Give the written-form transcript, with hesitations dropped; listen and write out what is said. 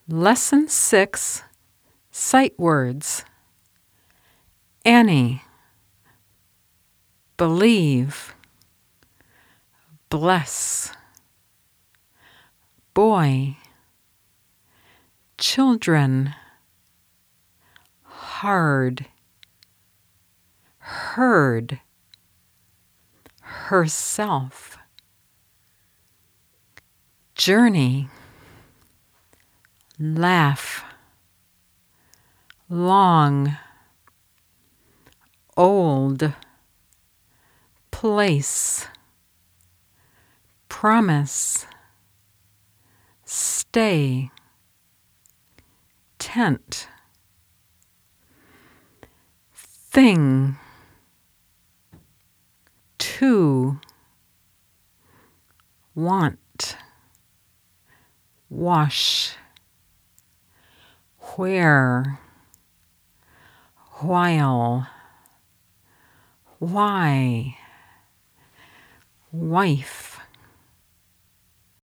Lesson 6, Sight Words. Annie, believe, bless. Boy, children, hard, heard, herself. Journey, laugh, long, old, place, promise, stay, tent, thing, to, want, wash, where, while, why, wife.